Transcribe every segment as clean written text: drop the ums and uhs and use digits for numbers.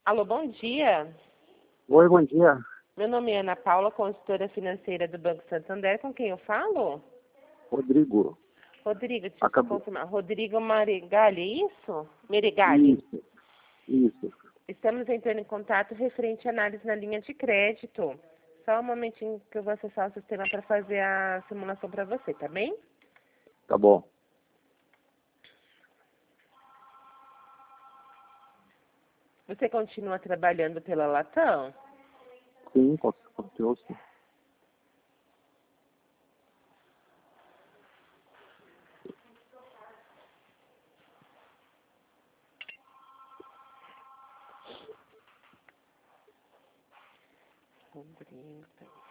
Alô, bom dia. Oi, bom dia. Meu nome é Ana Paula, consultora financeira do Banco Santander. Com quem eu falo? Rodrigo. Rodrigo, deixa eu só Acabou. confirmar. Rodrigo Marigali, é isso? Merigali. Isso. Estamos entrando em contato referente à análise na linha de crédito. Só um momentinho que eu vou acessar o sistema para fazer a simulação para você, tá bem? Tá bom. Você continua trabalhando pela Latam? Sim, continua sim. Rodrigo.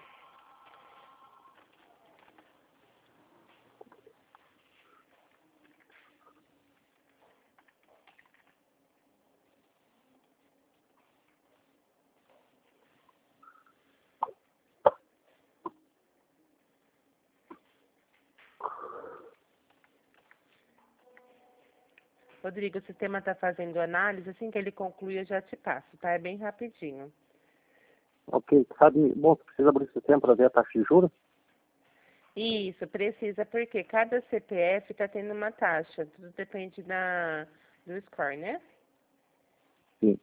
Rodrigo, o sistema está fazendo análise. Assim que ele concluir, eu já te passo, tá? É bem rapidinho. Ok, sabe, bom, precisa abrir esse tempo para ver a taxa de juros? Isso, precisa, porque cada CPF está tendo uma taxa. Tudo depende do score, né? Sim.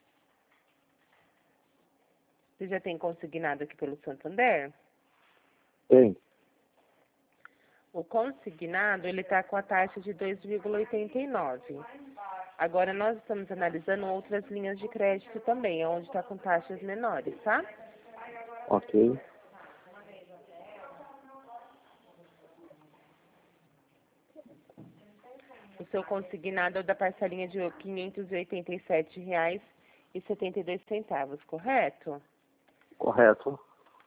Você já tem consignado aqui pelo Santander? Tem. O consignado, ele está com a taxa de 2,89. Agora, nós estamos analisando outras linhas de crédito também, onde está com taxas menores, tá? Ok. O seu consignado é o da parcelinha de R$ 587,72, correto? Correto.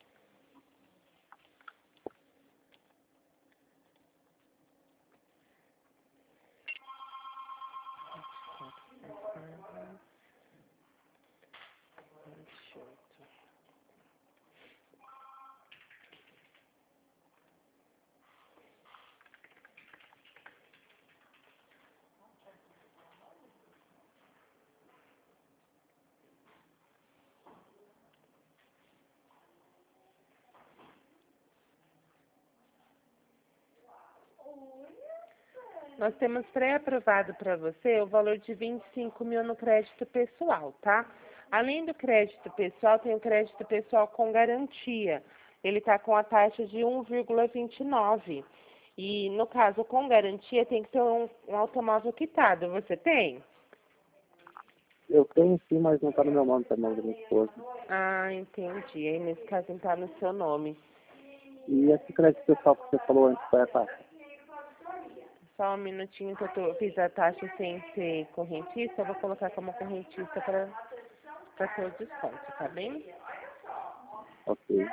Nós temos pré-aprovado para você o valor de 25 mil no crédito pessoal, tá? Além do crédito pessoal, tem o crédito pessoal com garantia. Ele está com a taxa de 1,29. E, no caso, com garantia, tem que ser um automóvel quitado. Você tem? Eu tenho sim, mas não está no meu nome, está no nome da minha esposa. Ah, entendi. Aí, nesse caso, está no seu nome. E esse crédito pessoal que você falou antes, qual é a taxa? Só um minutinho que eu fiz a taxa sem ser correntista. Eu vou colocar como correntista para ter o desconto, tá bem? Ok.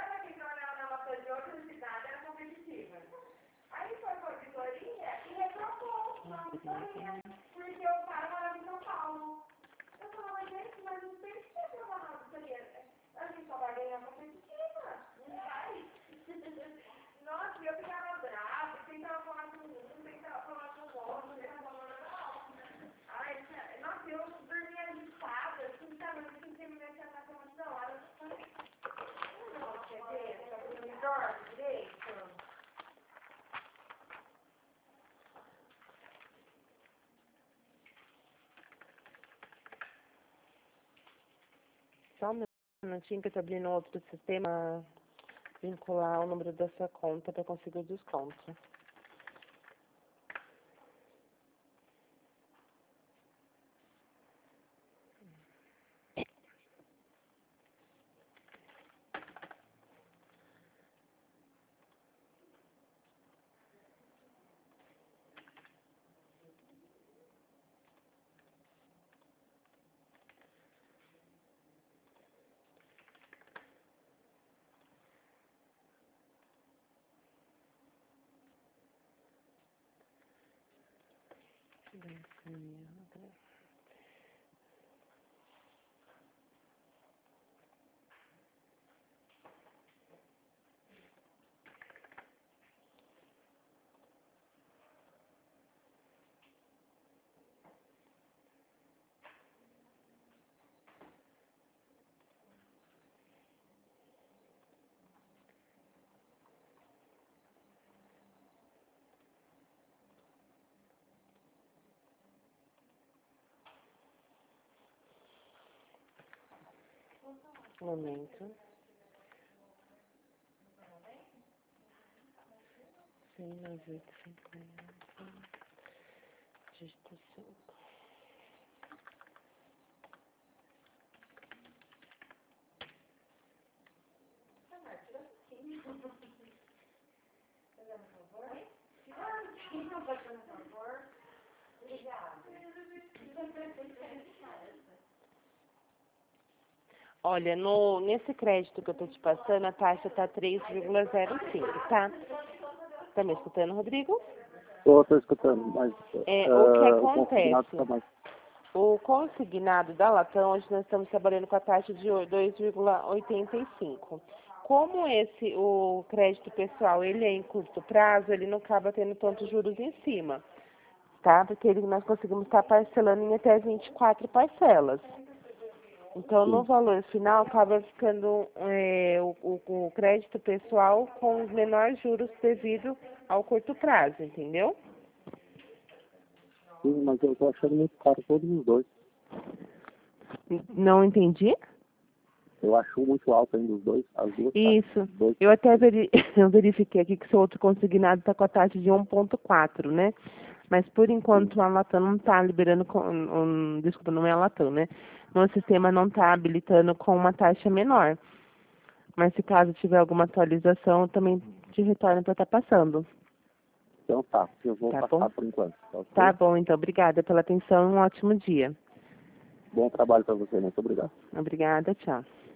Só um minutinho que eu tô abrindo outro sistema, vincular o número da sua conta para conseguir o desconto. Um momento. 100,98,50. Dígito 5. Olha, nesse crédito que eu tô te passando, a taxa tá 3,05, tá? Tá me escutando, Rodrigo? Tô escutando, mas O que o consignado acontece? tá mais. O consignado da Latam, hoje nós estamos trabalhando com a taxa de 2,85. Como o crédito pessoal, ele é em curto prazo, ele não acaba tendo tantos juros em cima, tá? Porque nós conseguimos estar parcelando em até 24 parcelas. Então, no Sim, valor final, acaba ficando o crédito pessoal com os menores juros devido ao curto prazo, entendeu? sim, mas eu tô achando muito caro todos os dois. Não entendi? Eu acho muito alto ainda os dois, as duas taxas. Isso. Dois. Eu até eu verifiquei aqui que seu outro consignado está com a taxa de 1,4, né? Mas por enquanto a Latam não está liberando desculpa, não é a Latam, né? No sistema não está habilitando com uma taxa menor. Mas se caso tiver alguma atualização, eu também te retorno para estar passando. Então tá, eu vou Tá passar bom? por enquanto, tá Tá ok? bom, então. Obrigada pela atenção. Um ótimo dia. Bom trabalho para você, muito obrigado. Obrigada. Tchau.